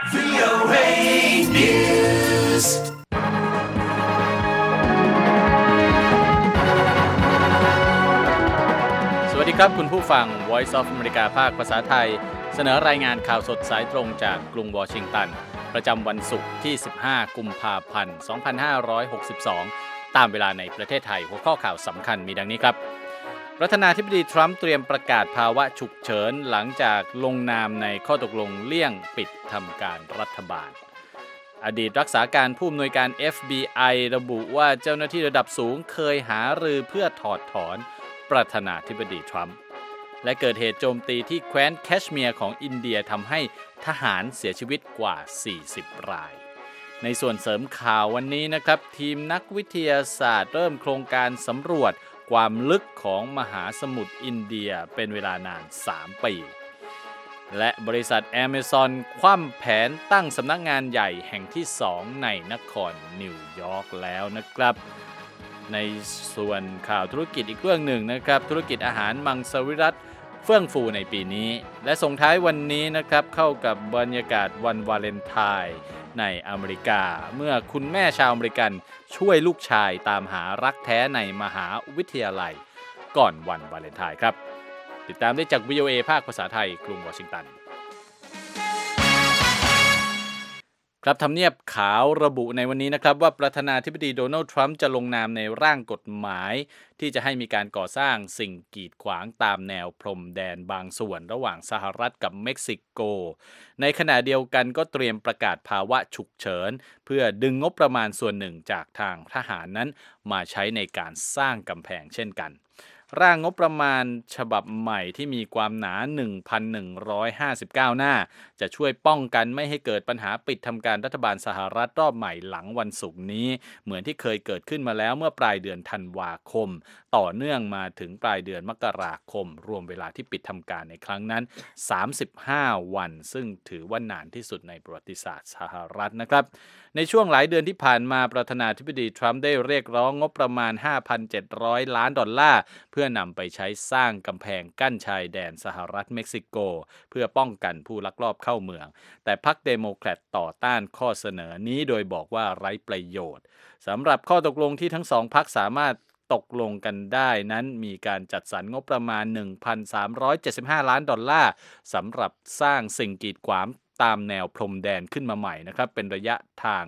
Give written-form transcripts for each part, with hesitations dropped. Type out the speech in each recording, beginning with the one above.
VOA News สวัสดีครับคุณผู้ฟัง Voice of America ภาคภาษาไทยเสนอรายงานข่าวสดสายตรงจากกรุงวอชิงตันประจำวันศุกร์ที่15กุมภาพันธ์2562ตามเวลาในประเทศไทยหัวข้อข่าวสำคัญมีดังนี้ครับประธานาธิบดีทรัมป์เตรียมประกาศภาวะฉุกเฉินหลังจากลงนามในข้อตกลงเลี่ยงปิดทำการรัฐบาลอดีตรักษาการผู้อำนวยการ FBI ระบุว่าเจ้าหน้าที่ระดับสูงเคยหารือเพื่อถอดถอนประธานาธิบดีทรัมป์และเกิดเหตุโจมตีที่แคว้นแคชเมียร์ของอินเดียทำให้ทหารเสียชีวิตกว่า40รายในส่วนเสริมข่าววันนี้นะครับทีมนักวิทยาศาสตร์เริ่มโครงการสำรวจความลึกของมหาสมุทรอินเดียเป็นเวลานาน3ปีและบริษัท Amazon คว่ำแผนตั้งสำนักงานใหญ่แห่งที่2ในนครนิวยอร์กแล้วนะครับในส่วนข่าวธุรกิจอีกเรื่องหนึ่งนะครับธุรกิจอาหารมังสวิรัติเฟื่องฟูในปีนี้และส่งท้ายวันนี้นะครับเข้ากับบรรยากาศวันวาเลนไทน์ในอเมริกาเมื่อคุณแม่ชาวอเมริกันช่วยลูกชายตามหารักแท้ในมหาวิทยาลัยก่อนวันวาเลนไทน์ครับติดตามได้จาก VOA ภาคภาษาไทยกรุงวอชิงตันครับทำเนียบขาวระบุในวันนี้นะครับว่าประธานาธิบดีโดนัลด์ทรัมป์จะลงนามในร่างกฎหมายที่จะให้มีการก่อสร้างสิ่งกีดขวางตามแนวพรมแดนบางส่วนระหว่างสหรัฐกับเม็กซิโกในขณะเดียวกันก็เตรียมประกาศภาวะฉุกเฉินเพื่อดึงงบประมาณส่วนหนึ่งจากทางทหารนั้นมาใช้ในการสร้างกำแพงเช่นกันร่างงบประมาณฉบับใหม่ที่มีความหนา 1,159 หน้าจะช่วยป้องกันไม่ให้เกิดปัญหาปิดทำการรัฐบาลสหรัฐรอบใหม่หลังวันศุกร์นี้เหมือนที่เคยเกิดขึ้นมาแล้วเมื่อปลายเดือนธันวาคมต่อเนื่องมาถึงปลายเดือนมกราคมรวมเวลาที่ปิดทำการในครั้งนั้น35วันซึ่งถือว่านานที่สุดในประวัติศาสตร์สหรัฐนะครับในช่วงหลายเดือนที่ผ่านมาประธานาธิบดีทรัมป์ได้เรียกร้องงบประมาณ 5,700 ล้านดอลลาร์เพื่อนำไปใช้สร้างกำแพงกั้นชายแดนสหรัฐเม็กซิโกเพื่อป้องกันผู้ลักลอบเข้าเมืองแต่พรรคเดโมแครตต่อต้านข้อเสนอนี้โดยบอกว่าไร้ประโยชน์สำหรับข้อตกลงที่ทั้งสองพรรคสามารถตกลงกันได้นั้นมีการจัดสรรงบประมาณ 1,375 ล้านดอลลาร์สำหรับสร้างสิ่งกีดขวางตามแนวพรมแดนขึ้นมาใหม่นะครับเป็นระยะทาง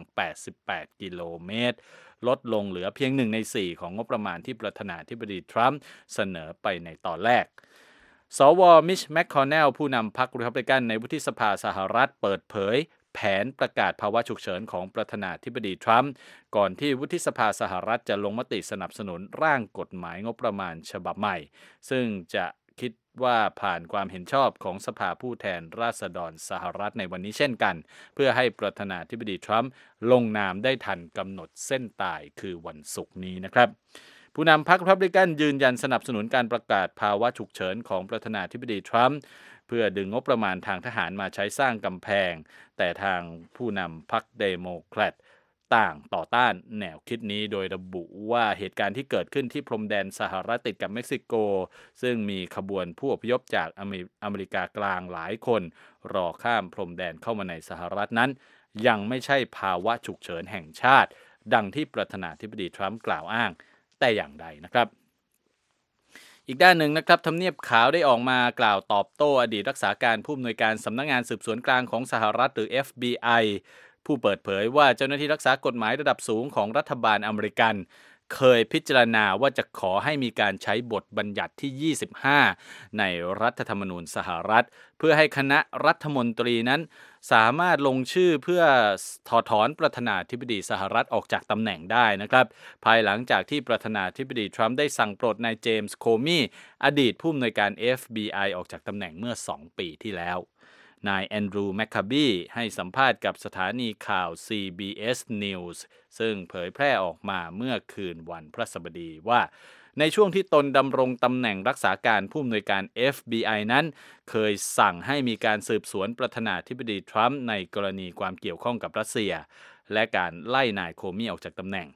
88กิโลเมตรลดลงเหลือเพียง1ใน4ของงบประมาณที่ประธานาธิบดีทรัมป์เสนอไปในตอนแรกสวมิชแมคคอนเนลผู้นำพรรครีพับลิกันในวุฒิสภาสหรัฐเปิดเผยแผนประกาศภาวะฉุกเฉินของประธานาธิบดีทรัมป์ก่อนที่วุฒิสภาสหรัฐจะลงมติสนับสนุนร่างกฎหมายงบประมาณฉบับใหม่ซึ่งจะคิดว่าผ่านความเห็นชอบของสภาผู้แทนราษฎรสหรัฐในวันนี้เช่นกันเพื่อให้ประธานาธิบดีทรัมป์ลงนามได้ทันกำหนดเส้นตายคือวันศุกร์นี้นะครับผู้นำพรรครีพับลิกันยืนยันสนับสนุนการประกาศภาวะฉุกเฉินของประธานาธิบดีทรัมป์เพื่อดึงงบประมาณทางทหารมาใช้สร้างกำแพงแต่ทางผู้นำพรรคเดโมแครตต่างต่อต้านแนวคิดนี้โดยระบุว่าเหตุการณ์ที่เกิดขึ้นที่พรมแดนสหรัฐติดกับเม็กซิโกซึ่งมีขบวนผู้อพยพจากอเมริกากลางหลายคนรอข้ามพรมแดนเข้ามาในสหรัฐนั้นยังไม่ใช่ภาวะฉุกเฉินแห่งชาติดังที่ประธานาธิบดีทรัมป์กล่าวอ้างแต่อย่างใดนะครับอีกด้านหนึ่งนะครับทำเนียบขาวได้ออกมากล่าวตอบโต้อดีตรักษาการผู้อำนวยการสำนักงานสืบสวนกลางของสหรัฐหรือ FBI ผู้เปิดเผยว่าเจ้าหน้าที่รักษากฎหมายระดับสูงของรัฐบาลอเมริกันเคยพิจารณาว่าจะขอให้มีการใช้บทบัญญัติที่25ในรัฐธรรมนูญสหรัฐเพื่อให้คณะรัฐมนตรีนั้นสามารถลงชื่อเพื่อถอดถอนประธานาธิบดีสหรัฐออกจากตำแหน่งได้นะครับภายหลังจากที่ประธานาธิบดีทรัมป์ได้สั่งปลดนายเจมส์โคมีอดีตผู้อำนวยการ FBI ออกจากตำแหน่งเมื่อ2ปีที่แล้วนายแอนดรูว์แมคคาบีให้สัมภาษณ์กับสถานีข่าว CBS News ซึ่งเผยแพร่ออกมาเมื่อคืนวันพฤหัสบดีว่าในช่วงที่ตนดำรงตำแหน่งรักษาการผู้อำนวยการ FBI นั้นเคยสั่งให้มีการสืบสวนประธานาธิบดีทรัมป์ในกรณีความเกี่ยวข้องกับรัสเซียและการไล่นายโคมีออกจากตำแหน่ง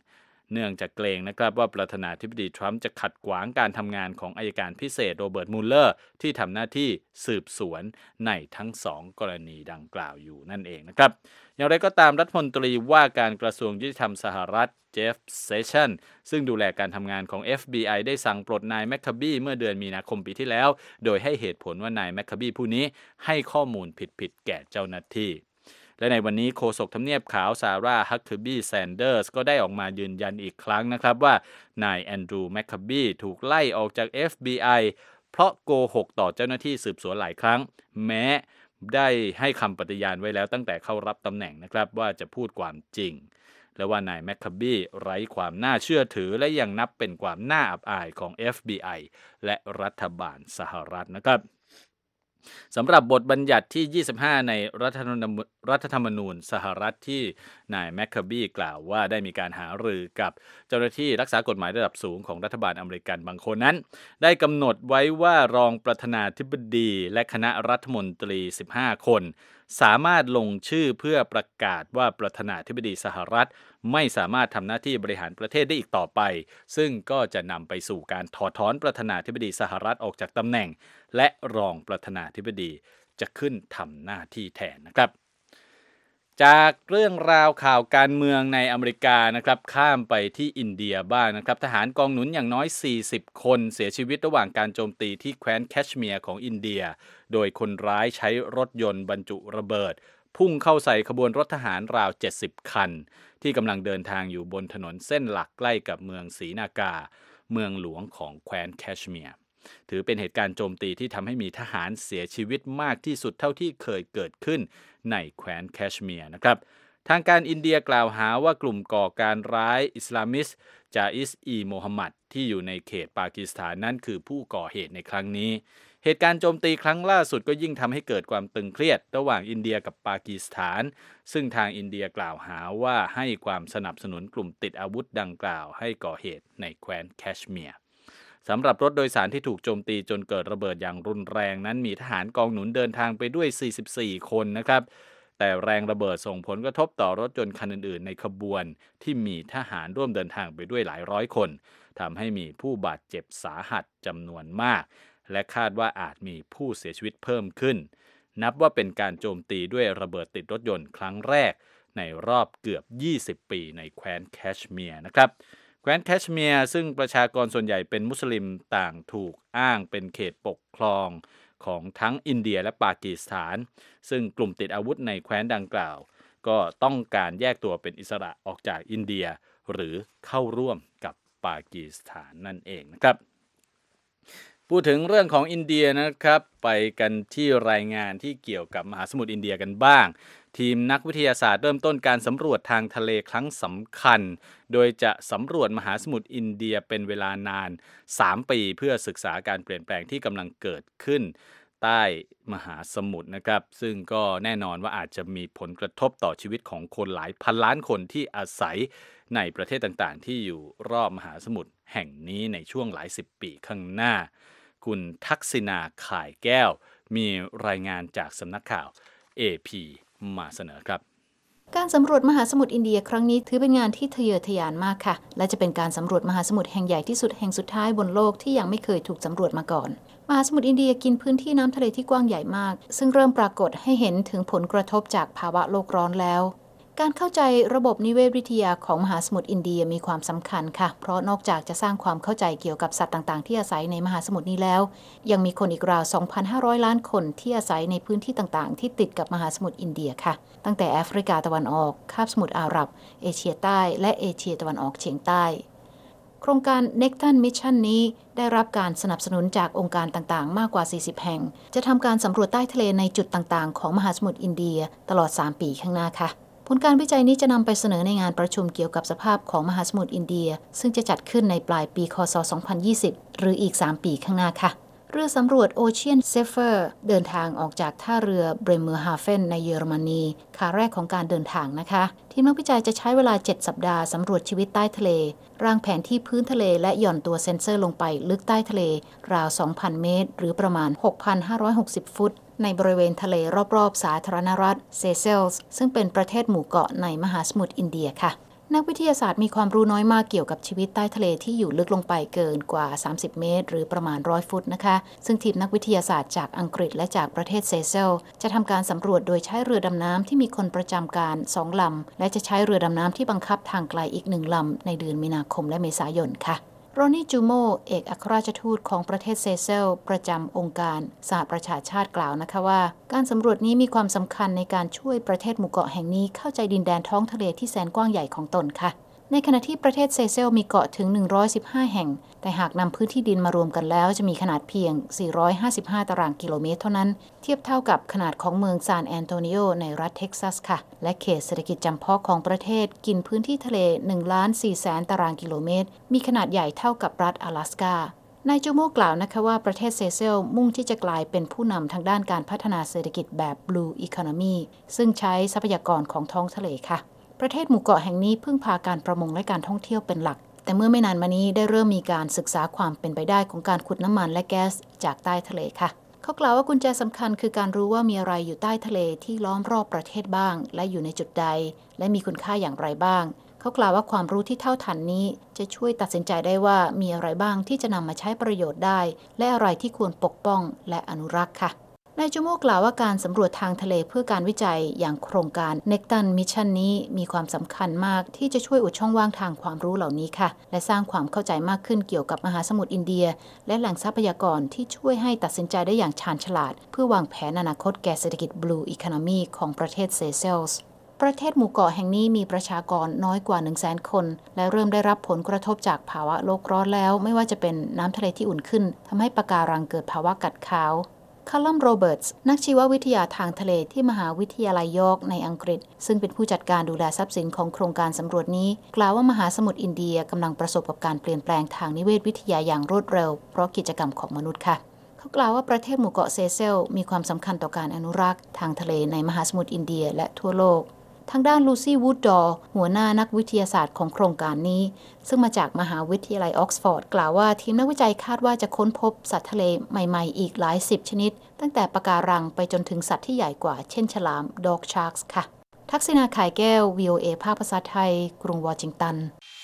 เนื่องจากเกรงนะครับว่าประธานาธิบดีทรัมป์จะขัดขวางการทำงานของอัยการพิเศษโรเบิร์ตมูลเลอร์ที่ทำหน้าที่สืบสวนในทั้ง2กรณีดังกล่าวอยู่นั่นเองนะครับอย่างไรก็ตามรัฐมนตรีว่าการกระทรวงยุติธรรมสหรัฐเจฟเซชันซึ่งดูแลการทำงานของ FBI ได้สั่งปลดนายแมคคาบี้เมื่อเดือนมีนาคมปีที่แล้วโดยให้เหตุผลว่านายแมคคาบี้ผู้นี้ให้ข้อมูลผิดแก่เจ้าหน้าที่และในวันนี้โฆษกทำเนียบขาวซาร่าฮักเคอร์บี้แซนเดอร์สก็ได้ออกมายืนยันอีกครั้งนะครับว่านายแอนดรูว์แมคคาบี้ถูกไล่ออกจาก FBI เพราะโกหกต่อเจ้าหน้าที่สืบสวนหลายครั้งแม้ได้ให้คำปฏิญาณไว้แล้วตั้งแต่เข้ารับตำแหน่งนะครับว่าจะพูดความจริงและว่านายแมคคาบี้ไร้ความน่าเชื่อถือและยังนับเป็นความน่าอับอายของ FBI และรัฐบาลสหรัฐนะครับสำหรับบทบัญญัติที่25ในรัฐธรรมนูญสหรัฐที่นายแมคคาบี้กล่าวว่าได้มีการหารือกับเจ้าหน้าที่รักษากฎหมายระดับสูงของรัฐบาลอเมริกันบางคนนั้นได้กำหนดไว้ว่ารองประธานาธิบดีและคณะรัฐมนตรี15คนสามารถลงชื่อเพื่อประกาศว่าประธานาธิบดีสหรัฐไม่สามารถทำหน้าที่บริหารประเทศได้อีกต่อไปซึ่งก็จะนำไปสู่การถอดถอนประธานาธิบดีสหรัฐออกจากตำแหน่งและรองประธานาธิบดีจะขึ้นทำหน้าที่แทนนะครับจากเรื่องราวข่าวการเมืองในอเมริกานะครับข้ามไปที่อินเดียบ้างนะครับทหารกองหนุนอย่างน้อย40คนเสียชีวิตระหว่างการโจมตีที่แคว้นแคชเมียร์ของอินเดียโดยคนร้ายใช้รถยนต์บรรจุระเบิดพุ่งเข้าใส่ขบวนรถทหารราว70คันที่กำลังเดินทางอยู่บนถนนเส้นหลักใกล้กับเมืองศรีนากาเมืองหลวงของแคว้นแคชเมียร์ถือเป็นเหตุการณ์โจมตีที่ทำให้มีทหารเสียชีวิตมากที่สุดเท่าที่เคยเกิดขึ้นในแคว้นแคชเมียร์นะครับทางการอินเดียกล่าวหาว่ากลุ่มก่อการร้ายอิสลามิสต์จาอิสอีโมฮัมหมัดที่อยู่ในเขตปากีสถานนั้นคือผู้ก่อเหตุในครั้งนี้เหตุการณ์โจมตีครั้งล่าสุดก็ยิ่งทำให้เกิดความตึงเครียดระหว่างอินเดียกับปากีสถานซึ่งทางอินเดียกล่าวหาว่าให้ความสนับสนุนกลุ่มติดอาวุธดังกล่าวให้ก่อเหตุในแคว้นแคชเมียร์สำหรับรถโดยสารที่ถูกโจมตีจนเกิดระเบิดอย่างรุนแรงนั้นมีทหารกองหนุนเดินทางไปด้วย44คนนะครับแต่แรงระเบิดส่งผลกระทบต่อรถยนต์คันอื่นๆในขบวนที่มีทหารร่วมเดินทางไปด้วยหลายร้อยคนทำให้มีผู้บาดเจ็บสาหัสจำนวนมากและคาดว่าอาจมีผู้เสียชีวิตเพิ่มขึ้นนับว่าเป็นการโจมตีด้วยระเบิดติดรถยนต์ครั้งแรกในรอบเกือบ20ปีในแคว้นแคชเมียร์นะครับแคว้นแคชเมียร์ซึ่งประชากรส่วนใหญ่เป็นมุสลิมต่างถูกอ้างเป็นเขตปกครองของทั้งอินเดียและปากีสถานซึ่งกลุ่มติดอาวุธในแคว้นดังกล่าวก็ต้องการแยกตัวเป็นอิสระออกจากอินเดียหรือเข้าร่วมกับปากีสถานนั่นเองนะครับพูดถึงเรื่องของอินเดียนะครับไปกันที่รายงานที่เกี่ยวกับมหาสมุทรอินเดียกันบ้างทีมนักวิทยาศาสตร์เริ่มต้นการสำรวจทางทะเลครั้งสำคัญโดยจะสำรวจมหาสมุทรอินเดียเป็นเวลานาน3ปีเพื่อศึกษาการเปลี่ยนแปลงที่กำลังเกิดขึ้นใต้มหาสมุทรนะครับซึ่งก็แน่นอนว่าอาจจะมีผลกระทบต่อชีวิตของคนหลายพันล้านคนที่อาศัยในประเทศต่างๆที่อยู่รอบมหาสมุทรแห่งนี้ในช่วงหลาย10ปีข้างหน้าคุณทักษิณาข่ายแก้วมีรายงานจากสำนักข่าว AP มาเสนอครับการสำรวจมหาสมุทรอินเดียครั้งนี้ถือเป็นงานที่ทะเยอทะยานมากค่ะและจะเป็นการสำรวจมหาสมุทรแห่งใหญ่ที่สุดแห่งสุดท้ายบนโลกที่ยังไม่เคยถูกสำรวจมาก่อนมหาสมุทรอินเดียกินพื้นที่น้ำทะเลที่กว้างใหญ่มากซึ่งเริ่มปรากฏให้เห็นถึงผลกระทบจากภาวะโลกร้อนแล้วการเข้าใจระบบนิเวศวิทยาของมหาสมุทรอินเดียมีความสำคัญค่ะเพราะนอกจากจะสร้างความเข้าใจเกี่ยวกับสัตว์ต่างๆที่อาศัยในมหาสมุทรนี้แล้วยังมีคนอีกราว 2,500 ล้านคนที่อาศัยในพื้นที่ต่างๆที่ติดกับมหาสมุทรอินเดียค่ะตั้งแต่แอฟริกาตะวันออกคาบสมุทรอาหรับเอเชียใต้และเอเชียตะวันออกเฉียงใต้โครงการ Nectar Mission นี้ได้รับการสนับสนุนจากองค์การต่างๆมากกว่า40แห่งจะทำการสำรวจใต้ทะเลในจุดต่างๆของมหาสมุทรอินเดียตลอด3ปีข้างหน้าค่ะผลการวิจัยนี้จะนำไปเสนอในงานประชุมเกี่ยวกับสภาพของมหาสมุทรอินเดียซึ่งจะจัดขึ้นในปลายปีค.ศ. 2020 หรืออีก3ปีข้างหน้าค่ะเรือสำรวจ Ocean Zephyr เดินทางออกจากท่าเรือ Bremerhaven ในเยอรมนีขาแรกของการเดินทางนะคะทีมนักวิจัยจะใช้เวลา7สัปดาห์สำรวจชีวิตใต้ทะเลร่างแผนที่พื้นทะเลและหย่อนตัวเซ็นเซอร์ลงไปลึกใต้ทะเลราว 2,000 เมตรหรือประมาณ 6,560 ฟุตในบริเวณทะเลรอบๆสาธารณรัฐเซเซลส์ซึ่งเป็นประเทศหมู่เกาะในมหาสมุทรอินเดียค่ะนักวิทยาศาสตร์มีความรู้น้อยมากเกี่ยวกับชีวิตใต้ทะเลที่อยู่ลึกลงไปเกินกว่า30เมตรหรือประมาณ100ฟุตนะคะซึ่งทีมนักวิทยาศาสตร์จากอังกฤษและจากประเทศเซเชลจะทำการสำรวจโดยใช้เรือดำน้ำที่มีคนประจำการ2ลำและจะใช้เรือดำน้ำที่บังคับทางไกลอีก1ลำในเดือนมีนาคมและเมษายนค่ะโรนี่จูโมเอกอัครราชทูตของประเทศเซเชลประจำองค์การสหประชาชาติกล่าวนะคะว่าการสำรวจนี้มีความสำคัญในการช่วยประเทศหมู่เกาะแห่งนี้เข้าใจดินแดนท้องทะเลที่แสนกว้างใหญ่ของตนค่ะในขณะที่ประเทศเซเชลมีเกาะถึง115แห่งแต่หากนำพื้นที่ดินมารวมกันแล้วจะมีขนาดเพียง455ตารางกิโลเมตรเท่านั้นเทียบเท่ากับขนาดของเมืองซานแอนโตนิโอในรัฐเท็กซัสค่ะและเขตเศรษฐกิจจำเพาะของประเทศกินพื้นที่ทะเล1,400,000ตารางกิโลเมตรมีขนาดใหญ่เท่ากับรัฐ阿拉斯านายจูโมกล่าวนะคะว่าประเทศเซเชลมุ่งที่จะกลายเป็นผู้นำทางด้านการพัฒนาเศรษฐกิจแบบ Blue Economy ซึ่งใช้ทรัพยากรของท้องทะเลค่ะประเทศหมู่เกาะแห่งนี้พึ่งพาการประมงและการท่องเที่ยวเป็นหลักแต่เมื่อไม่นานมานี้ได้เริ่มมีการศึกษาความเป็นไปได้ของการขุดน้ำมันและแก๊สจากใต้ทะเลค่ะเขากล่าวว่ากุญแจสำคัญคือการรู้ว่ามีอะไรอยู่ใต้ทะเลที่ล้อมรอบประเทศบ้างและอยู่ในจุดใดและมีคุณค่าอย่างไรบ้างเขากล่าวว่าความรู้ที่เท่าทันนี้จะช่วยตัดสินใจได้ว่ามีอะไรบ้างที่จะนำมาใช้ประโยชน์ได้และอะไรที่ควรปกป้องและอนุรักษ์ค่ะนายจูโมกล่าวว่าการสำรวจทางทะเลเพื่อการวิจัยอย่างโครงการ Nekton Mission นี้มีความสำคัญมากที่จะช่วยอุดช่องว่างทางความรู้เหล่านี้ค่ะและสร้างความเข้าใจมากขึ้นเกี่ยวกับมหาสมุทรอินเดียและแหล่งทรัพยากรที่ช่วยให้ตัดสินใจได้อย่างชาญฉลาดเพื่อวางแผนอนาคตแก่เศรษฐกิจ Blue Economy ของประเทศเซเชลส์ประเทศหมู่เกาะแห่งนี้มีประชากรน้อยกว่า 100,000 คนและเริ่มได้รับผลกระทบจากภาวะโลกร้อนแล้วไม่ว่าจะเป็นน้ำทะเลที่อุ่นขึ้นทำให้ปะการังเกิดภาวะกัดขาวคาลัมโรเบิร์ตส์นักชีววิทยาทางทะเลที่มหาวิทยาลัยยอร์กในอังกฤษซึ่งเป็นผู้จัดการดูแลทรัพย์สินของโครงการสำรวจนี้กล่าวว่ามหาสมุทรอินเดียกำลังประสบกับการเปลี่ยนแปลงทางนิเวศวิทยาอย่างรวดเร็วเพราะกิจกรรมของมนุษย์ค่ะเขากล่าวว่าประเทศหมู่เกาะเซเชลมีความสำคัญต่อการอนุรักษ์ทางทะเลในมหาสมุทรอินเดียและทั่วโลกทางด้านลูซี่วูดดอร์หัวหน้านักวิทยาศาสตร์ของโครงการนี้ซึ่งมาจากมหาวิทยาลัยออกซฟอร์ดกล่าวว่าทีมนักวิจัยคาดว่าจะค้นพบสัตว์ทะเลใหม่ๆอีกหลาย10ชนิดตั้งแต่ปะการังไปจนถึงสัตว์ที่ใหญ่กว่าเช่นฉลามดอกชาร์กส์ค่ะทักษิณาข่ายแก้ว VOA ภาคภาษาไทยกรุงวอชิงตัน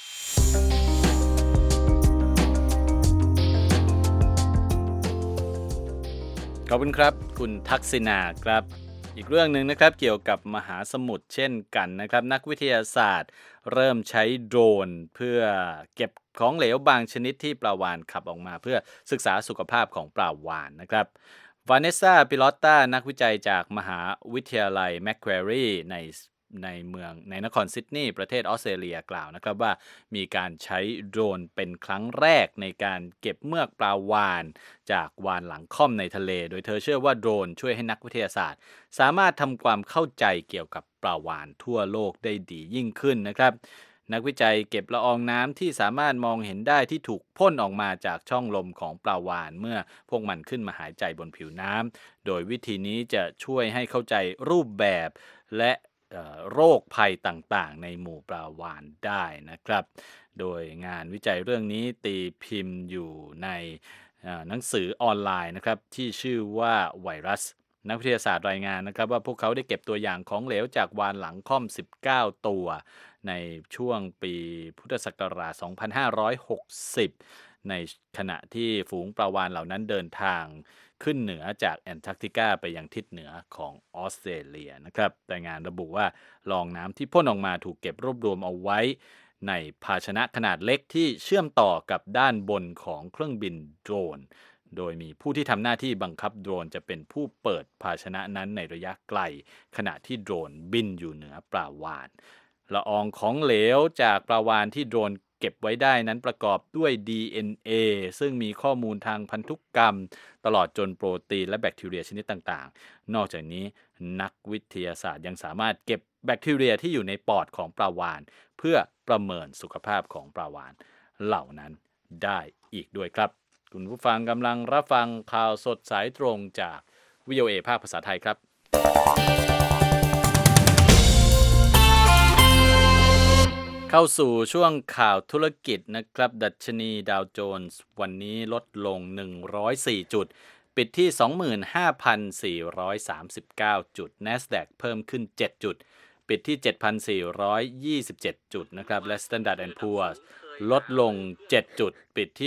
ขอบคุณครับคุณทักษิณาครับอีกเรื่องหนึ่งนะครับเกี่ยวกับมหาสมุทรเช่นกันนะครับนักวิทยาศาสตร์เริ่มใช้โดรนเพื่อเก็บของเหลวบางชนิดที่ปลาวาฬขับออกมาเพื่อศึกษาสุขภาพของปลาวาฬนะครับวาเนสซาปิลอตตานักวิจัยจากมหาวิทยาลัยแมคควารีในนครซิดนีย์ประเทศออสเตรเลียกล่าวนะครับว่ามีการใช้โดรนเป็นครั้งแรกในการเก็บเมือกปลาวาฬจากวาฬหลังค่อมในทะเลโดยเธอเชื่อว่าโดรนช่วยให้นักวิทยาศาสตร์สามารถทำความเข้าใจเกี่ยวกับปลาวาฬทั่วโลกได้ดียิ่งขึ้นนะครับนักวิจัยเก็บละอองน้ำที่สามารถมองเห็นได้ที่ถูกพ่นออกมาจากช่องลมของปลาวาฬเมื่อพวกมันขึ้นมาหายใจบนผิวน้ำโดยวิธีนี้จะช่วยให้เข้าใจรูปแบบและโรคภัยต่างๆในหมู่ปลาวาฬได้นะครับโดยงานวิจัยเรื่องนี้ตีพิมพ์อยู่ในหนังสือออนไลน์นะครับที่ชื่อว่าไวรัสนักวิทยาศาสตร์รายงานนะครับว่าพวกเขาได้เก็บตัวอย่างของเหลวจากวาฬหลังค่อม19ตัวในช่วงปีพุทธศักราช2560ในขณะที่ฝูงปลาวาฬเหล่านั้นเดินทางขึ้นเหนือจากแอนตาร์กติกาไปยังทิศเหนือของออสเตรเลียนะครับรายงานระบุว่าละอองน้ำที่พ่นออกมาถูกเก็บรวบรวมเอาไว้ในภาชนะขนาดเล็กที่เชื่อมต่อกับด้านบนของเครื่องบินโดรนโดยมีผู้ที่ทำหน้าที่บังคับโดรนจะเป็นผู้เปิดภาชนะนั้นในระยะไกลขณะที่โดรนบินอยู่เหนือปลาวาฬละอองของเหลวจากปลาวาฬที่โดรนเก็บไว้ได้นั้นประกอบด้วย DNA ซึ่งมีข้อมูลทางพันธุกรรมตลอดจนโปรตีนและแบคทีเรียชนิดต่างๆนอกจากนี้นักวิทยาศาสตร์ยังสามารถเก็บแบคทีเรียที่อยู่ในปอดของปลาวาฬเพื่อประเมินสุขภาพของปลาวาฬเหล่านั้นได้อีกด้วยครับคุณผู้ฟังกำลังรับฟังข่าวสดสายตรงจาก VOA ภาคภาษาไทยครับเข้าสู่ช่วงข่าวธุรกิจนะครับดัชนีดาวโจนส์วันนี้ลดลง104จุดปิดที่ 25,439 จุด NASDAQ เพิ่มขึ้น7จุดปิดที่ 7,427 จุดนะครับและ Standard & Poor's ลดลง7จุดปิดที่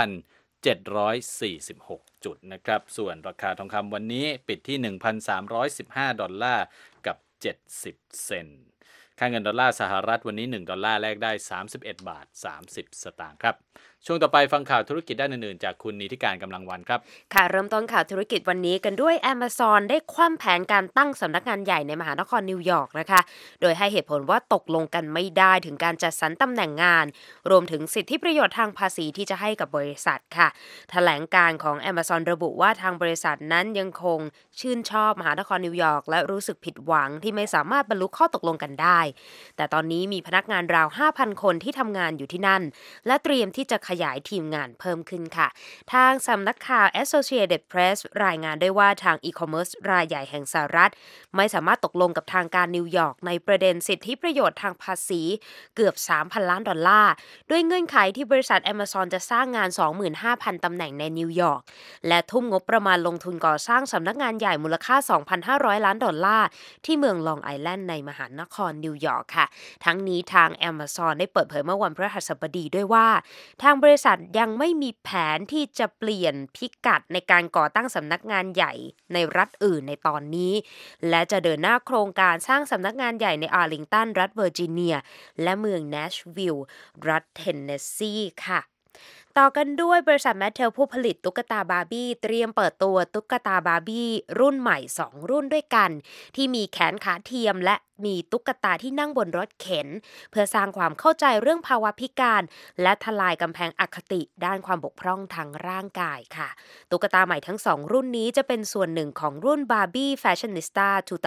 2,746 จุดนะครับส่วนราคาทองคำวันนี้ปิดที่ $1,315 กับ70 เซนต์ค่าเงินดอลลาร์สหรัฐวันนี้$1แลกได้31.30 สตางค์ครับช่วงต่อไปฟังข่าวธุรกิจด้านอื่นๆจากคุณนิติการกำลังวันครับค่ะเริ่มต้นข่าวธุรกิจวันนี้กันด้วย Amazon ได้คว่ำแผนการตั้งสำนักงานใหญ่ในมหานครนิวยอร์กนะคะโดยให้เหตุผลว่าตกลงกันไม่ได้ถึงการจัดสรรตำแหน่งงานรวมถึงสิทธิประโยชน์ทางภาษีที่จะให้กับบริษัทค่ะแถลงการของ Amazon ระบุว่าทางบริษัทนั้นยังคงชื่นชอบมหานครนิวยอร์กและรู้สึกผิดหวังที่ไม่สามารถบรรลุข้อตกลงกันได้แต่ตอนนี้มีพนักงานราว 5,000 คนที่ทำงานอยู่ที่นั่นและเตรียมที่จะขยายทีมงานเพิ่มขึ้นค่ะทางสำนักข่าว Associated Press รายงานด้วยว่าทางอีคอมเมิร์ซรายใหญ่แห่งสหรัฐไม่สามารถตกลงกับทางการนิวยอร์กในประเด็นสิทธิประโยชน์ทางภาษีเกือบ $3,000 ล้านด้วยเงื่อนไขที่บริษัท Amazon จะสร้างงาน 25,000 ตำแหน่งในนิวยอร์กและทุ่มงบประมาณลงทุนก่อสร้างสำนักงานใหญ่มูลค่า $2,500 ล้านที่เมืองลองไอแลนด์ในมหานครนิวยอร์กค่ะทั้งนี้ทาง Amazon ได้เปิดเผยเมื่อวันพฤหัสบดีด้วยว่าทางบริษัทยังไม่มีแผนที่จะเปลี่ยนพิกัดในการก่อตั้งสำนักงานใหญ่ในรัฐอื่นในตอนนี้และจะเดินหน้าโครงการสร้างสำนักงานใหญ่ในอาร์ลิงตันรัฐเวอร์จิเนียและเมืองแนชวิลล์รัฐเทนเนสซีค่ะต่อกันด้วยบริษัทแมทเทลผู้ผลิตตุ๊กตาบาร์บี้เตรียมเปิดตัวตุ๊กตาบาร์บี้รุ่นใหม่2รุ่นด้วยกันที่มีแขนขาเทียมและมีตุ๊กตาที่นั่งบนรถเข็นเพื่อสร้างความเข้าใจเรื่องภาวะพิการและทลายกำแพงอคติด้านความบกพร่องทางร่างกายค่ะตุ๊กตาใหม่ทั้ง2รุ่นนี้จะเป็นส่วนหนึ่งของรุ่น Barbie Fashionista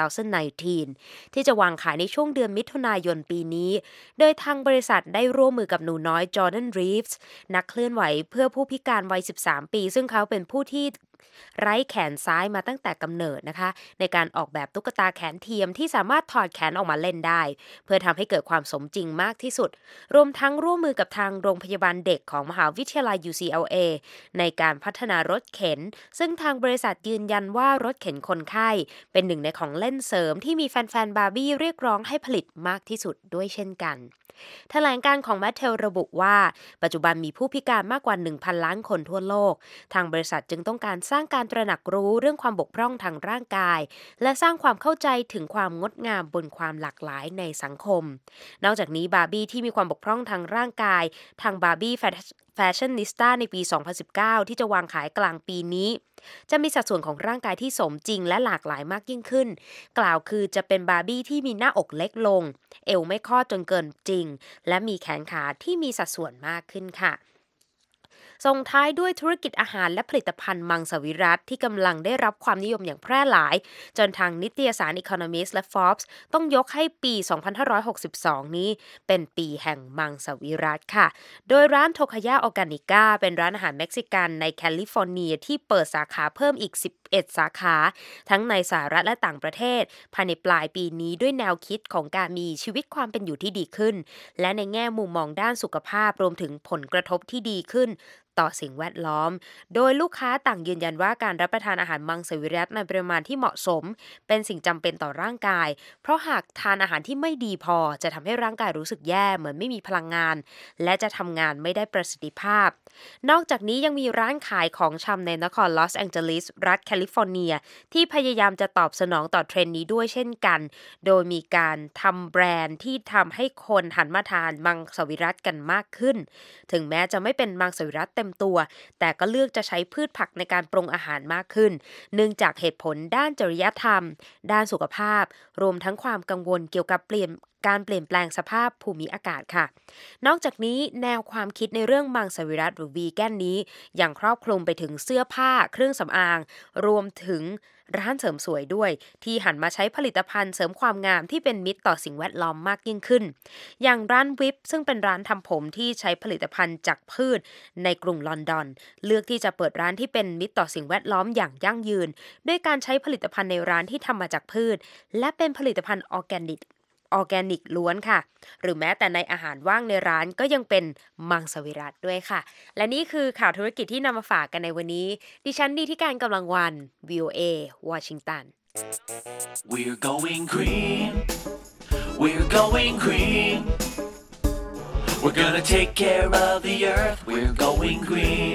2019 ที่จะวางขายในช่วงเดือนมิถุนายนปีนี้โดยทางบริษัทได้ร่วมมือกับหนูน้อยจอร์แดน รีฟส์นักเคลื่อนไหวเพื่อผู้พิการวัย13 ปีซึ่งเขาเป็นผู้ที่ไร้แขนซ้ายมาตั้งแต่กำเนิดนะคะในการออกแบบตุ๊กตาแขนเทียมที่สามารถถอดแขนออกมาเล่นได้เพื่อทำให้เกิดความสมจริงมากที่สุดรวมทั้งร่วมมือกับทางโรงพยาบาลเด็กของมหาวิทยาลัย UCLA ในการพัฒนารถเข็นซึ่งทางบริษัทยืนยันว่ารถเข็นคนไข้เป็นหนึ่งในของเล่นเสริมที่มีแฟนๆบาร์บี้เรียกร้องให้ผลิตมากที่สุดด้วยเช่นกันแถลงการของแมทเทลระบุว่าปัจจุบันมีผู้พิการมากกว่า 1,000 ล้านคนทั่วโลกทางบริษัทจึงต้องการสร้างการตระหนักรู้เรื่องความบกพร่องทางร่างกายและสร้างความเข้าใจถึงความงดงามบนความหลากหลายในสังคมนอกจากนี้บาร์บี้ที่มีความบกพร่องทางร่างกายทางบาร์บี้Fashionista ในปี 2019 ที่จะวางขายกลางปีนี้จะมีสัดส่วนของร่างกายที่สมจริงและหลากหลายมากยิ่งขึ้นกล่าวคือจะเป็นบาร์บี้ที่มีหน้าอกเล็กลงเอวไม่คอดจนเกินจริงและมีแขนขาที่มีสัดส่วนมากขึ้นค่ะส่งท้ายด้วยธุรกิจอาหารและผลิตภัณฑ์มังสวิรัติที่กำลังได้รับความนิยมอย่างแพร่หลายจนทางนิตยสาร Economist และ Forbes ต้องยกให้ปี 2562 นี้เป็นปีแห่งมังสวิรัติค่ะโดยร้านโทคายาออร์แกนิก้าเป็นร้านอาหารเม็กซิกันในแคลิฟอร์เนียที่เปิดสาขาเพิ่มอีก11 สาขาทั้งในสหรัฐและต่างประเทศภายในปลายปีนี้ด้วยแนวคิดของการมีชีวิตความเป็นอยู่ที่ดีขึ้นและในแง่มุมมองด้านสุขภาพรวมถึงผลกระทบที่ดีขึ้นต่อสิ่งแวดล้อมโดยลูกค้าต่างยืนยันว่าการรับประทานอาหารมังสวิรัติในปริมาณที่เหมาะสมเป็นสิ่งจำเป็นต่อร่างกายเพราะหากทานอาหารที่ไม่ดีพอจะทำให้ร่างกายรู้สึกแย่เหมือนไม่มีพลังงานและจะทำงานไม่ได้ประสิทธิภาพนอกจากนี้ยังมีร้านขายของชำในนครลอสแองเจลิสรัฐแคลิฟอร์เนียที่พยายามจะตอบสนองต่อเทรนด์นี้ด้วยเช่นกันโดยมีการทำแบรนด์ที่ทำให้คนหันมาทานมังสวิรัติกันมากขึ้นถึงแม้จะไม่เป็นมังสวิรัติเต็มตัวแต่ก็เลือกจะใช้พืชผักในการปรุงอาหารมากขึ้นเนื่องจากเหตุผลด้านจริยธรรมด้านสุขภาพรวมทั้งความกังวลเกี่ยวกับการเปลี่ยนแปลงสภาพภูมิอากาศค่ะนอกจากนี้แนวความคิดในเรื่องมังสวิรัติหรือวีแกนนี้ยังครอบคลุมไปถึงเสื้อผ้าเครื่องสำอางรวมถึงร้านเสริมสวยด้วยที่หันมาใช้ผลิตภัณฑ์เสริมความงามที่เป็นมิตรต่อสิ่งแวดล้อมมากยิ่งขึ้นอย่างร้านวิปซึ่งเป็นร้านทำผมที่ใช้ผลิตภัณฑ์จากพืชในกรุงลอนดอนเลือกที่จะเปิดร้านที่เป็นมิตรต่อสิ่งแวดล้อมอย่างยั่งยืนด้วยการใช้ผลิตภัณฑ์ในร้านที่ทำมาจากพืชและเป็นผลิตภัณฑ์ออร์แกนิกล้วนค่ะหรือแม้แต่ในอาหารว่างในร้านก็ยังเป็นมังสวิรัติด้วยค่ะและนี่คือข่าวธุรกิจที่นำมาฝากกันในวันนี้ดิฉันดีที่การกำลังวัน VOA วอชิงตัน We're going green we're going green. We're gonna take care of the earth, we're going green.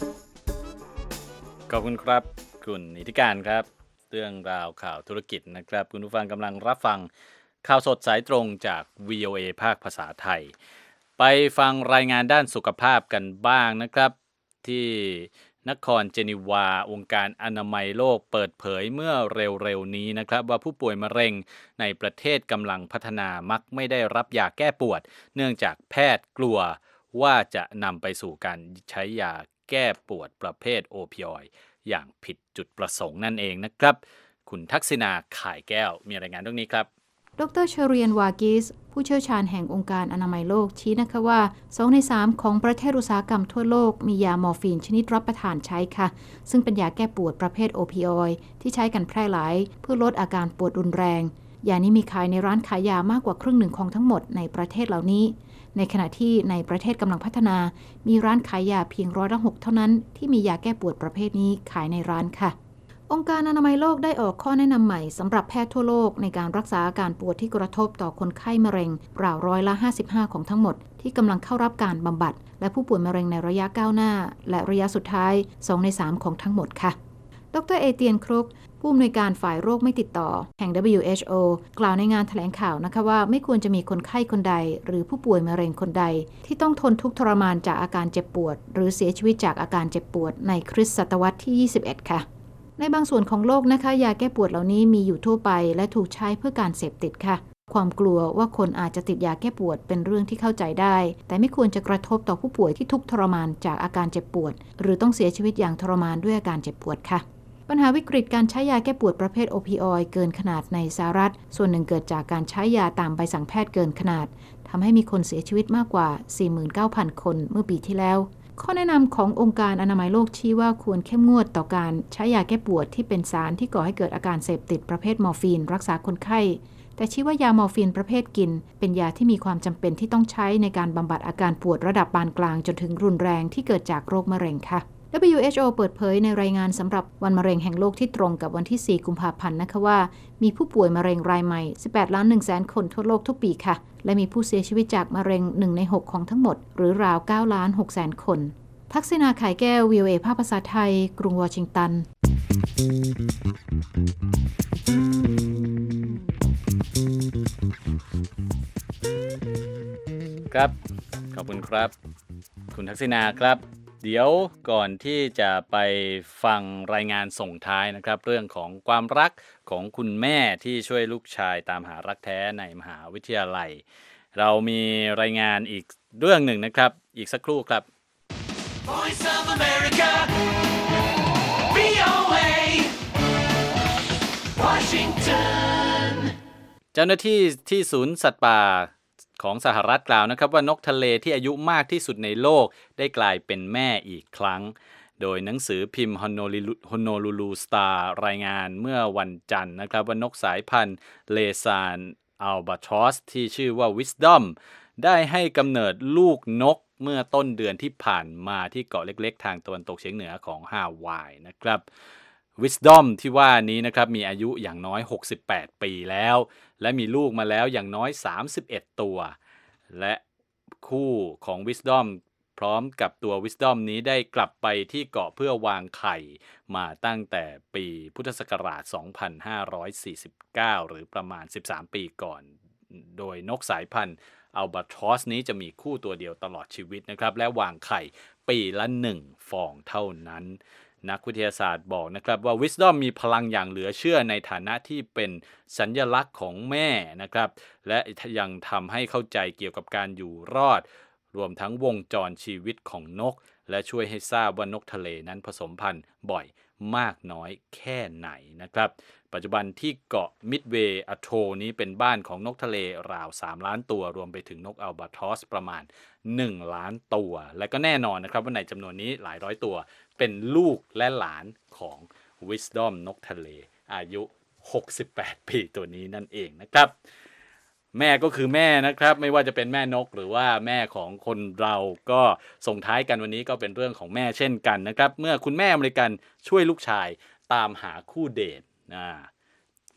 ขอบคุณครับคุณนิติการครับเรื่องราวข่าวธุรกิจนะครับคุณผู้ฟังกำลังรับฟังข่าวสดสายตรงจาก VOA ภาคภาษาไทยไปฟังรายงานด้านสุขภาพกันบ้างนะครับที่นครเจนีวาองค์การอนามัยโลกเปิดเผยเมื่อเร็วๆนี้นะครับว่าผู้ป่วยมะเร็งในประเทศกำลังพัฒนามักไม่ได้รับยาแก้ปวดเนื่องจากแพทย์กลัวว่าจะนำไปสู่การใช้ยาแก้ปวดประเภทโอปิออยด์อย่างผิดจุดประสงค์นั่นเองนะครับคุณทักษิณาข่ายแก้วมีรายงานเรื่องนี้ครับดร.เชเรียนวากิสผู้เชี่ยวชาญแห่งองค์การอนามัยโลกชี้นะคะว่า2ใน3ของประเทศอุตสาหกรรมทั่วโลกมียามอร์ฟีนชนิดรับประทานใช้ค่ะซึ่งเป็นยาแก้ปวดประเภทโอปิออยด์ที่ใช้กันแพร่หลายเพื่อลดอาการปวดรุนแรงยานี้มีขายในร้านขายยามากกว่าครึ่งหนึ่งของทั้งหมดในประเทศเหล่านี้ในขณะที่ในประเทศกำลังพัฒนามีร้านขายยาเพียง6%เท่านั้นที่มียาแก้ปวดประเภทนี้ขายในร้านค่ะองค์การอนามัยโลกได้ออกข้อแนะนำใหม่สำหรับแพทย์ทั่วโลกในการรักษาอาการปวดที่กระทบต่อคนไข้มะเร็งราว55%ของทั้งหมดที่กำลังเข้ารับการบำบัดและผู้ป่วยมะเร็งในระยะก้าวหน้าและระยะสุดท้าย2ใน3ของทั้งหมดค่ะดร.เอเตียนครุกผู้อำนวยการฝ่ายโรคไม่ติดต่อแห่ง WHO กล่าวในงานแถลงข่าวนะคะว่าไม่ควรจะมีคนไข้คนใดหรือผู้ป่วยมะเร็งคนใดที่ต้องทนทุกข์ทรมานจากอาการเจ็บปวดหรือเสียชีวิตจากอาการเจ็บปวดในคริสตศตวรรษที่21ค่ะในบางส่วนของโลกนะคะยาแก้ปวดเหล่านี้มีอยู่ทั่วไปและถูกใช้เพื่อการเสพติดค่ะความกลัวว่าคนอาจจะติดยาแก้ปวดเป็นเรื่องที่เข้าใจได้แต่ไม่ควรจะกระทบต่อผู้ป่วยที่ทุกข์ทรมานจากอาการเจ็บปวดหรือต้องเสียชีวิตอย่างทรมานด้วยอาการเจ็บปวดค่ะปัญหาวิกฤตการใช้ยาแก้ปวดประเภทโอปิออยด์เกินขนาดในสหรัฐส่วนหนึ่งเกิดจากการใช้ยาตามใบสั่งแพทย์เกินขนาดทำให้มีคนเสียชีวิตมากกว่า 49,000 คนเมื่อปีที่แล้วข้อแนะนำขององค์การอนามัยโลกชี้ว่าควรเข้มงวดต่อการใช้ยาแก้ปวดที่เป็นสารที่ก่อให้เกิดอาการเสพติดประเภทมอร์ฟีนรักษาคนไข้แต่ชี้ว่ายามอร์ฟีนประเภทกินเป็นยาที่มีความจำเป็นที่ต้องใช้ในการบำบัดอาการปวดระดับปานกลางจนถึงรุนแรงที่เกิดจากโรคมะเร็งค่ะ WHO เปิดเผยในรายงานสำหรับวันมะเร็งแห่งโลกที่ตรงกับวันที่4กุมภาพันธ์นะคะว่ามีผู้ป่วยมะเร็งรายใหม่ 18,100,000 คนทั่วโลกทุกปีค่ะและมีผู้เสียชีวิตจากมะเร็ง1ใน6ของทั้งหมดหรือราว 9,600,000 คนทักษิณาข่ายแก้ว VOA ภาคภาษาไทยกรุงวอชิงตันครับขอบคุณครับคุณทักษิณาครับเดี๋ยวก่อนที่จะไปฟังรายงานส่งท้ายนะครับเรื่องของความรักของคุณแม่ที่ช่วยลูกชายตามหารักแท้ในมหาวิทยาลัยเรามีรายงานอีกเรื่องหนึ่งนะครับอีกสักครู่ครับ Voice of America VOA Washington เจ้าหน้าที่ที่ศูนย์สัตว์ป่าของสหรัฐกล่าวนะครับว่านกทะเลที่อายุมากที่สุดในโลกได้กลายเป็นแม่อีกครั้งโดยหนังสือพิมพ์ Honolulu Star รายงานเมื่อวันจันทร์นะครับว่านกสายพันธุ์เลซานอัลบาทรอสที่ชื่อว่า Wisdom ได้ให้กำเนิดลูกนกเมื่อต้นเดือนที่ผ่านมาที่เกาะเล็กๆทางตะวันตกเฉียงเหนือของฮาวายนะครับ Wisdom ที่ว่านี้นะครับมีอายุอย่างน้อย68ปีแล้วและมีลูกมาแล้วอย่างน้อย31ตัวและคู่ของ Wisdom พร้อมกับตัว Wisdom นี้ได้กลับไปที่เกาะเพื่อวางไข่มาตั้งแต่ปีพุทธศักราช 2549 หรือประมาณ13ปีก่อนโดยนกสายพันธุ์อัลบาทรอสนี้จะมีคู่ตัวเดียวตลอดชีวิตนะครับและวางไข่ปีละ1ฟองเท่านั้นนักวิทยาศาสตร์บอกนะครับว่า Wisdom มีพลังอย่างเหลือเชื่อในฐานะที่เป็นสัญลักษณ์ของแม่นะครับและยังทำให้เข้าใจเกี่ยวกับการอยู่รอดรวมทั้งวงจรชีวิตของนกและช่วยให้ทราบว่านกทะเลนั้นผสมพันธุ์บ่อยมากน้อยแค่ไหนนะครับปัจจุบันที่เกาะมิดเวย์อะโทนี้เป็นบ้านของนกทะเลราว3ล้านตัวรวมไปถึงนกอัลบาทรอสประมาณ1ล้านตัวและก็แน่นอนนะครับว่าในจำนวนนี้หลายร้อยตัวเป็นลูกและหลานของ Wisdom นกทะเลอายุ68ปีตัวนี้นั่นเองนะครับแม่ก็คือแม่นะครับไม่ว่าจะเป็นแม่นกหรือว่าแม่ของคนเราก็ส่งท้ายกันวันนี้ก็เป็นเรื่องของแม่เช่นกันนะครับเมื่อคุณแม่อเมริกันช่วยลูกชายตามหาคู่เดท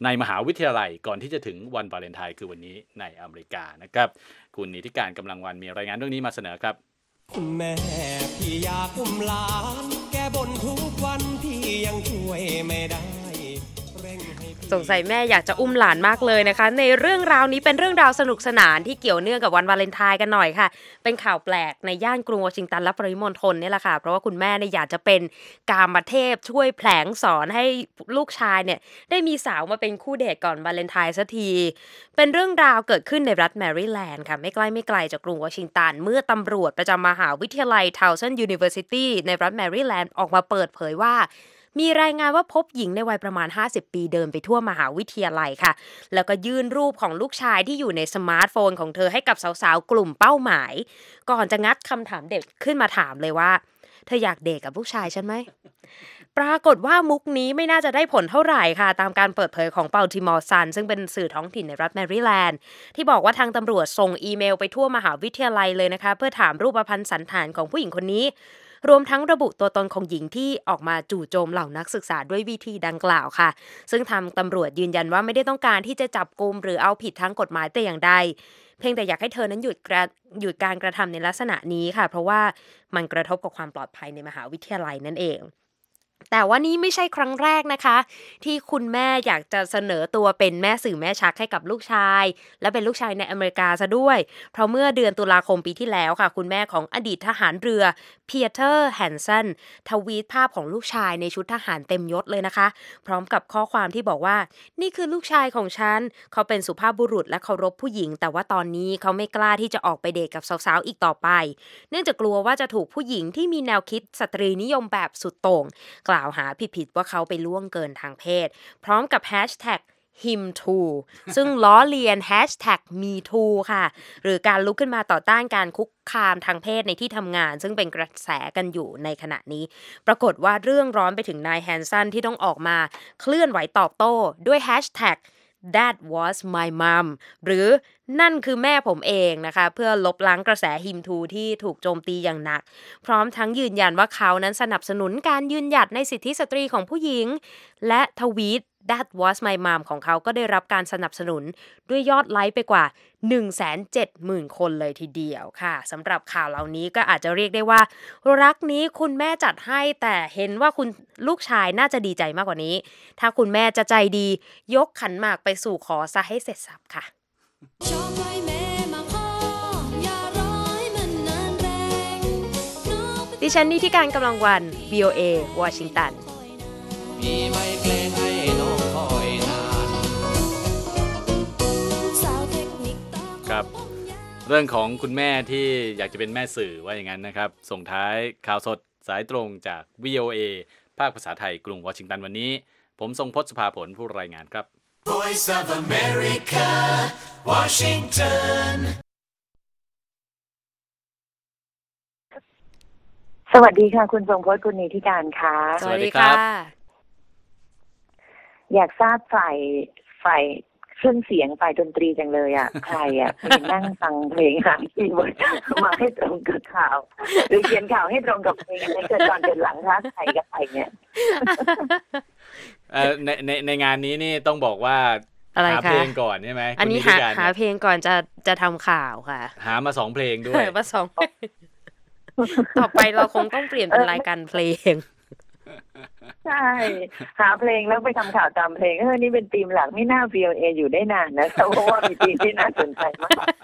ในมหาวิทยาลัยก่อนที่จะถึงวันวาเลนไทน์คือวันนี้ในอเมริกานะครับคุณนิติการกำลังวันมีรายงานเรื่องนี้มาเสนอครับคุณแม่พี่อยากอุ้มหลานแกบ่นทุกวันพี่ยังช่วยไม่ได้สงสัยแม่อยากจะอุ้มหลานมากเลยนะคะในเรื่องราวนี้เป็นเรื่องราวสนุกสนานที่เกี่ยวเนื่องกับวันวาเลนไทน์กันหน่อยค่ะเป็นข่าวแปลกในย่านกรุงวอชิงตันและปริมณฑลนี่แหละค่ะเพราะว่าคุณแม่เนี่ยอยากจะเป็นกามเทพช่วยแผลงสอนให้ลูกชายเนี่ยได้มีสาวมาเป็นคู่เดทก่อนวาเลนไทน์สักทีเป็นเรื่องราวเกิดขึ้นในรัฐแมริแลนด์ค่ะไม่ไกลจากกรุงวอชิงตันเมื่อตำรวจประจำมหาวิทยาลัย Towson University ในรัฐแมริแลนด์ออกมาเปิดเผยว่ามีรายงานว่าพบหญิงในวัยประมาณ50ปีเดินไปทั่วมหาวิทยาลัยค่ะแล้วก็ยื่นรูปของลูกชายที่อยู่ในสมาร์ทโฟนของเธอให้กับสาวๆกลุ่มเป้าหมายก่อนจะงัดคำถามเด็ดขึ้นมาถามเลยว่าเธออยากเดทกับลูกชายฉันไหมปรากฏว่ามุกนี้ไม่น่าจะได้ผลเท่าไหร่ค่ะตามการเปิดเผยของบัลติมอร์ซันซึ่งเป็นสื่อท้องถิ่นในรัฐแมริแลนด์ที่บอกว่าทางตำรวจส่งอีเมลไปทั่วมหาวิทยาลัยเลยนะคะเพื่อถามรูปพรรณสันฐานของผู้หญิงคนนี้รวมทั้งระบุตัวตนของหญิงที่ออกมาจู่โจมเหล่านักศึกษาด้วยวิธีดังกล่าวค่ะซึ่งทางตำรวจยืนยันว่าไม่ได้ต้องการที่จะจับกุมหรือเอาผิดทางกฎหมายแต่อย่างใดเพียงแต่อยากให้เธอนั้นหยุดการกระทำในลักษณะนี้ค่ะเพราะว่ามันกระทบกับความปลอดภัยในมหาวิทยาลัยนั่นเองแต่ว่านี้ไม่ใช่ครั้งแรกนะคะที่คุณแม่อยากจะเสนอตัวเป็นแม่สื่อแม่ชักให้กับลูกชายและเป็นลูกชายในอเมริกาซะด้วยเพราะเมื่อเดือนตุลาคมปีที่แล้วค่ะคุณแม่ของอดีตทหารเรือเพียเตอร์แฮนสันทวีตภาพของลูกชายในชุดทหารเต็มยศเลยนะคะพร้อมกับข้อความที่บอกว่านี่คือลูกชายของฉันเขาเป็นสุภาพบุรุษและเคารพผู้หญิงแต่ว่าตอนนี้เขาไม่กล้าที่จะออกไปเดทกับสาวๆอีกต่อไปเนื่องจากกลัวว่าจะถูกผู้หญิงที่มีแนวคิดสตรีนิยมแบบสุดโต่งกล่าวหาผิดๆว่าเขาไปล่วงเกินทางเพศพร้อมกับแฮชแท็ก him too ซึ่งล้อเลียน hashtag me too ค่ะหรือการลุกขึ้นมาต่อต้านการคุกคามทางเพศในที่ทำงานซึ่งเป็นกระแสกันอยู่ในขณะนี้ปรากฏว่าเรื่องร้อนไปถึงนายแฮนสันที่ต้องออกมาเคลื่อนไหวตอบโต้ด้วย hashtag that was my mom หรือนั่นคือแม่ผมเองนะคะเพื่อลบล้างกระแส him too ที่ถูกโจมตีอย่างหนักพร้อมทั้งยืนยันว่าเขานั้นสนับสนุนการยืนหยัดในสิทธิสตรีของผู้หญิงและทวีต that was my mom ของเขาก็ได้รับการสนับสนุนด้วยยอดไลค์ไปกว่า 170,000 คนเลยทีเดียวค่ะสำหรับข่าวเหล่านี้ก็อาจจะเรียกได้ว่ารักนี้คุณแม่จัดให้แต่เห็นว่าคุณลูกชายน่าจะดีใจมากกว่านี้ถ้าคุณแม่จะใจดียกขันหมากไปสู่ขอซะให้เสร็จสับค่ะดิฉันนิติการกำลังวัน VOA วอชิงตันครับเรื่องของคุณแม่ที่อยากจะเป็นแม่สื่อว่าอย่างนั้นนะครับส่งท้ายข่าวสดสายตรงจาก VOA ภาคภาษาไทยกรุงวอชิงตันวันนี้ผมทรงพจน์สุภาผลผู้รายงานครับ Voice of America Washington สวัสดีค่ะคุณทรงพจน์คุณนิติการค่ะสวัสดีค่ะอยากทราบฝ่ายเครื่องเสียงฝ่ายดนตรีจังเลยอ่ะ ใครอ่ะไปนั่งฟังเพลงหางคีย์เวิร์ดมาให้ตรงกับข่าวหรือเขียนข่าวให้ตรงกับเพลงในเกิดก่อนเกิดหลังคะใครกับใครเนี่ยในงานนี้นี่ต้องบอกว่าหาเพลงก่อนใช่ไหมอันนี้หาเพลงก่อนจะทำข่าวค่ะหามา2เพลงด้วยมา2ต่อไปเราคงต้องเปลี่ยนเป็นรายการเพลงใช่หาเพลงแล้วไปทำข่าวตามเพลงนี่เป็นธีมหลักไม่น่า VOA อยู่ได้นานนะเพราะว่ามีธีมที่น่าสนใจมาก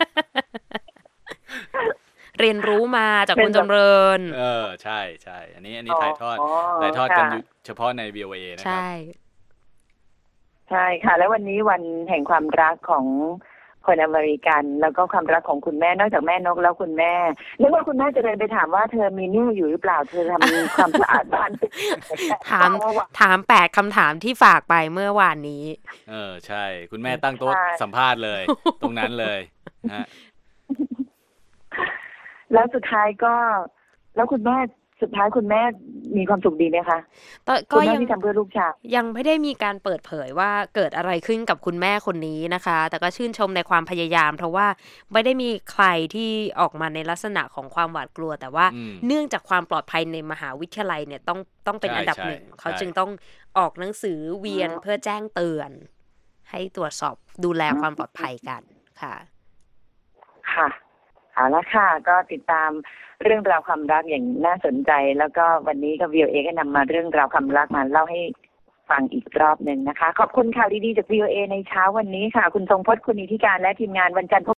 เรียนรู้มาจากคุณจำเริญใช่ใช่อันนี้ถ่ายทอดกันเฉพาะใน VOA นะครับใช่ค่ะแล้ววันนี้วันแห่งความรักของคนอเมริกันแล้วก็ความรักของคุณแม่นอกจากแม่นกแล้วคุณแม่นึกว่าคุณแม่จะเดินไปถามว่าเธอมีหนี้อยู่หรือเปล่าเธอทำความสะอาดบ้านถาม8คำถามที่ฝากไปเมื่อวานนี้ใช่คุณแม่ตั้งโต๊ะสัมภาษณ์เลยตรงนั้นเลยฮะแล้วสุดท้ายก็แล้วคุณแม่สุดท้ายคุณแม่มีความสุขดีไหมคะคุณแม่ที่ทำเพื่อลูกชายยังไม่ได้มีการเปิดเผยว่าเกิดอะไรขึ้นกับคุณแม่คนนี้นะคะแต่ก็ชื่นชมในความพยายามเพราะว่าไม่ได้มีใครที่ออกมาในลักษณะของความหวาดกลัวแต่ว่าเนื่องจากความปลอดภัยในมหาวิทยาลัยเนี่ยต้องเป็นอันดับหนึ่งเขาจึงต้องออกหนังสือเวียนเพื่อแจ้งเตือนให้ตรวจสอบดูแลความปลอดภัยกันค่ะค่ะเอาละค่ะก็ติดตามเรื่องราวความรักอย่างน่าสนใจแล้วก็วันนี้ก็ VOA ก็นำมาเรื่องราวความรักมาเล่าให้ฟังอีกรอบนึงนะคะขอบคุณข่าวดีๆจาก VOA ในเช้าวันนี้ค่ะคุณทรงพจน์คุณนิติการและทีมงานวันจันทร์